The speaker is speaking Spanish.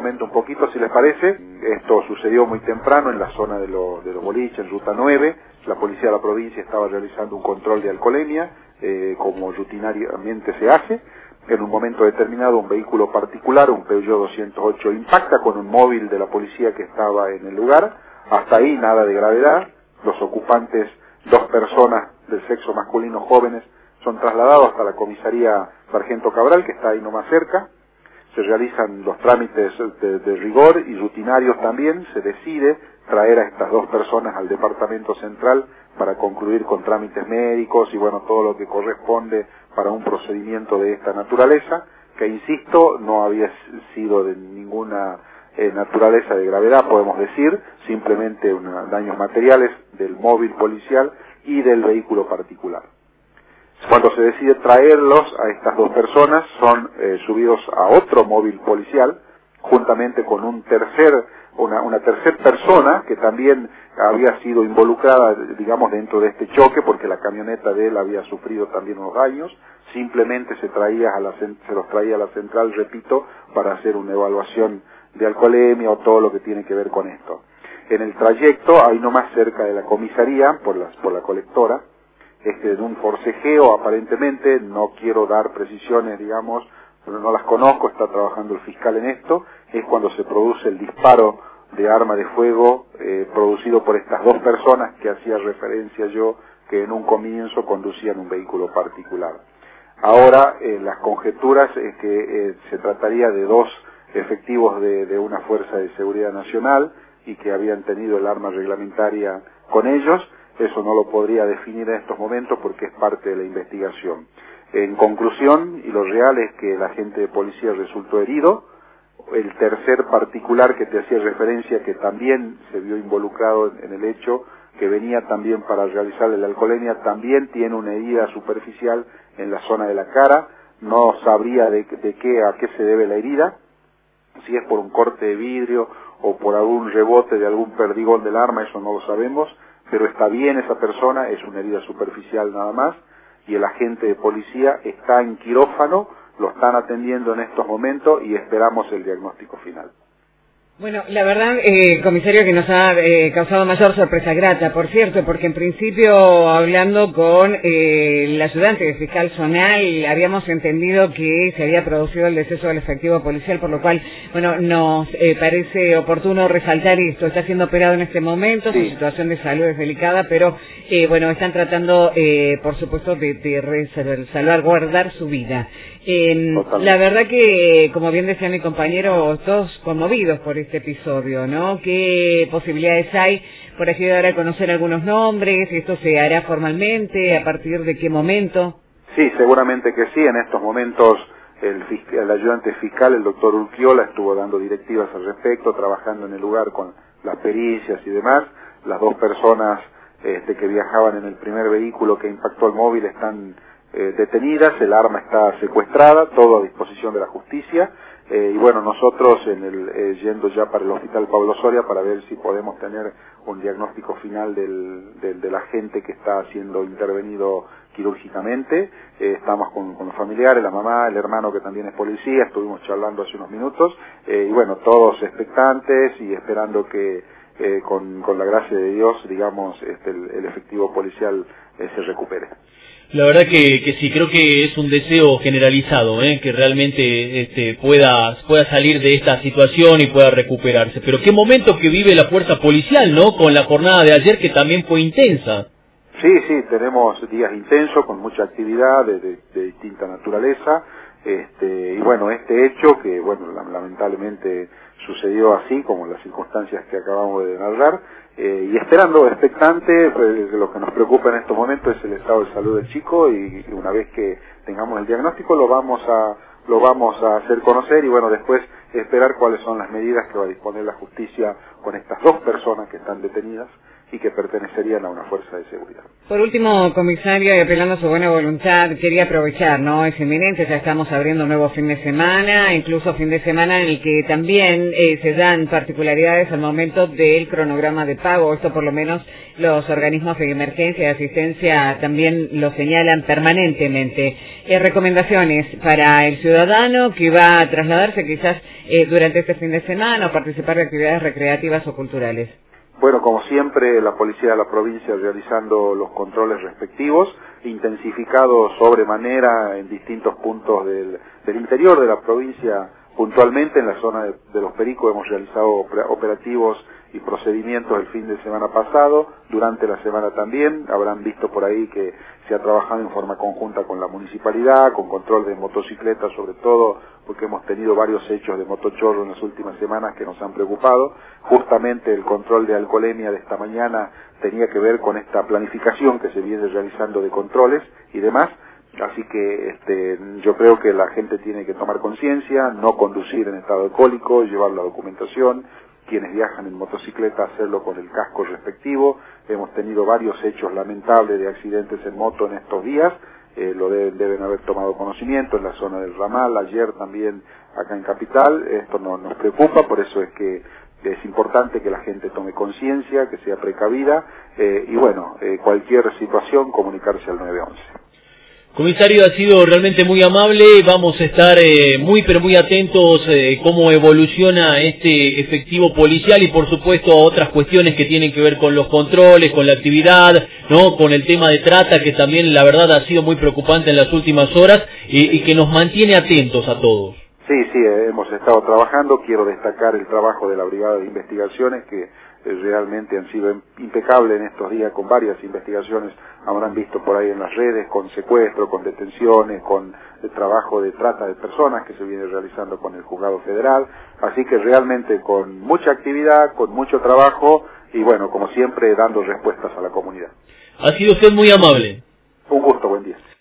comento un poquito, si les parece. Esto sucedió muy temprano en la zona de los boliches, en Ruta 9. La policía de la provincia estaba realizando un control de alcoholemia, como rutinariamente se hace. En un momento determinado, un vehículo particular, un Peugeot 208, impacta con un móvil de la policía que estaba en el lugar. Hasta ahí nada de gravedad. Los ocupantes, 2 personas del sexo masculino jóvenes, son trasladados hasta la comisaría Sargento Cabral, que está ahí nomás cerca. Se realizan los trámites de rigor y rutinarios también. Se decide traer a estas 2 personas al departamento central para concluir con trámites médicos y bueno, todo lo que corresponde para un procedimiento de esta naturaleza, que insisto, no había sido de ninguna naturaleza de gravedad, podemos decir, simplemente daños materiales del móvil policial y del vehículo particular. Cuando se decide traerlos a estas 2 personas, son subidos a otro móvil policial, juntamente con una tercer persona que también había sido involucrada, digamos, dentro de este choque, porque la camioneta de él había sufrido también unos daños. Simplemente se los traía a la central, repito, para hacer una evaluación de alcoholemia o todo lo que tiene que ver con esto. En el trayecto, ahí nomás cerca de la comisaría, por la colectora, de un forcejeo aparentemente, no quiero dar precisiones, digamos, pero no las conozco, está trabajando el fiscal en esto, es cuando se produce el disparo de arma de fuego producido por estas 2 personas que hacía referencia yo, que en un comienzo conducían un vehículo particular. Ahora las conjeturas es que se trataría de 2 efectivos de una fuerza de seguridad nacional y que habían tenido el arma reglamentaria con ellos. Eso no lo podría definir en estos momentos porque es parte de la investigación. En conclusión, y lo real es que el agente de policía resultó herido. El tercer particular que te hacía referencia, que también se vio involucrado en el hecho, que venía también para realizarle la alcoholemia, también tiene una herida superficial en la zona de la cara. No sabría a qué se debe la herida, si es por un corte de vidrio o por algún rebote de algún perdigón del arma, eso no lo sabemos, pero está bien esa persona, es una herida superficial nada más, y el agente de policía está en quirófano, lo están atendiendo en estos momentos y esperamos el diagnóstico final. Bueno, la verdad, comisario, que nos ha causado mayor sorpresa grata, por cierto, porque en principio, hablando con el ayudante del fiscal zonal, habíamos entendido que se había producido el deceso del efectivo policial, por lo cual, bueno, nos parece oportuno resaltar esto. Está siendo operado en este momento, sí. Su situación de salud es delicada, pero, bueno, están tratando, por supuesto, de salvaguardar su vida. La verdad que, como bien decía mi compañero, todos conmovidos por este episodio, ¿no? ¿Qué posibilidades hay por aquí de dar a conocer algunos nombres? ¿Esto se hará formalmente? ¿A partir de qué momento? Sí, seguramente que sí. En estos momentos el ayudante fiscal, el doctor Urquiola, estuvo dando directivas al respecto, trabajando en el lugar con las pericias y demás. Las 2 personas que viajaban en el primer vehículo que impactó el móvil están detenidas, el arma está secuestrada, todo a disposición de la justicia, y bueno, nosotros yendo ya para el Hospital Pablo Soria para ver si podemos tener un diagnóstico final del agente que está siendo intervenido quirúrgicamente. Estamos con los familiares, la mamá, el hermano que también es policía, estuvimos charlando hace unos minutos, y bueno, todos expectantes y esperando que con la gracia de Dios, digamos, el efectivo policial se recupere. La verdad que sí, creo que es un deseo generalizado, que realmente pueda salir de esta situación y pueda recuperarse. Pero qué momento que vive la fuerza policial, ¿no? Con la jornada de ayer, que también fue intensa. Sí, tenemos días intensos con mucha actividad de distinta naturaleza, y bueno, este hecho que bueno, lamentablemente sucedió así como las circunstancias que acabamos de narrar, y esperando, expectante. Pues lo que nos preocupa en estos momentos es el estado de salud del chico, y una vez que tengamos el diagnóstico lo vamos a hacer conocer, y bueno, después esperar cuáles son las medidas que va a disponer la justicia con estas 2 personas que están detenidas, y que pertenecerían a una fuerza de seguridad. Por último, comisario, y apelando a su buena voluntad, quería aprovechar, ¿no? Es inminente, ya estamos abriendo un nuevo fin de semana, incluso fin de semana en el que también se dan particularidades al momento del cronograma de pago. Esto por lo menos los organismos de emergencia y asistencia también lo señalan permanentemente. Recomendaciones para el ciudadano que va a trasladarse quizás durante este fin de semana o participar de actividades recreativas o culturales. Bueno, como siempre, la Policía de la provincia realizando los controles respectivos, intensificados sobremanera en distintos puntos del interior de la provincia. Puntualmente en la zona de Los Pericos hemos realizado operativos y procedimientos el fin de semana pasado, durante la semana también. Habrán visto por ahí que se ha trabajado en forma conjunta con la municipalidad, con control de motocicletas sobre todo, porque hemos tenido varios hechos de motochorro en las últimas semanas que nos han preocupado. Justamente el control de alcoholemia de esta mañana tenía que ver con esta planificación que se viene realizando de controles y demás. Así que yo creo que la gente tiene que tomar conciencia, no conducir en estado alcohólico, llevar la documentación, quienes viajan en motocicleta hacerlo con el casco respectivo. Hemos tenido varios hechos lamentables de accidentes en moto en estos días, lo deben haber tomado conocimiento en la zona del Ramal, ayer también acá en Capital. Esto nos preocupa, por eso es que es importante que la gente tome conciencia, que sea precavida, y bueno, cualquier situación comunicarse al 911. Comisario, ha sido realmente muy amable. Vamos a estar muy atentos cómo evoluciona este efectivo policial y por supuesto a otras cuestiones que tienen que ver con los controles, con la actividad, ¿no? Con el tema de trata, que también la verdad ha sido muy preocupante en las últimas horas y que nos mantiene atentos a todos. Sí, hemos estado trabajando. Quiero destacar el trabajo de la Brigada de Investigaciones, que realmente han sido impecables en estos días con varias investigaciones. Habrán visto por ahí en las redes, con secuestro, con detenciones, con el trabajo de trata de personas que se viene realizando con el Juzgado Federal. Así que realmente con mucha actividad, con mucho trabajo y bueno, como siempre, dando respuestas a la comunidad. Ha sido usted muy amable. Un gusto, buen día.